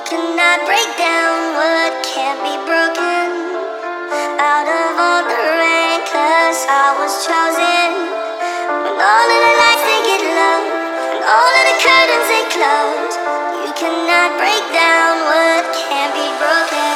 cannot break down what can't be broken. Out of all the rain, 'cause I was chosen. When all of the lights they get low, and all of the curtains they close, you cannot break down what can't be broken.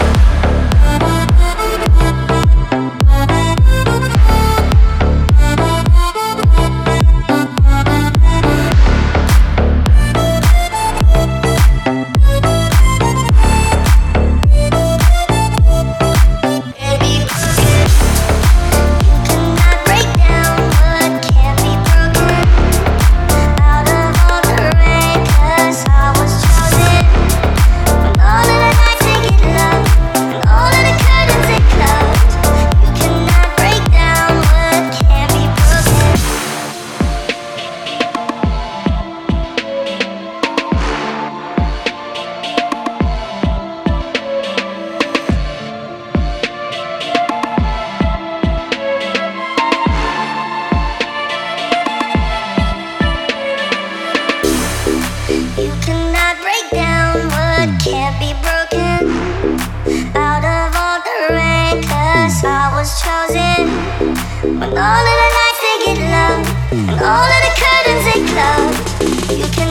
You cannot break down what can't be broken. Out of all the rain, 'cause I was chosen. When all of the lights they get low, and all of the curtains they close, you can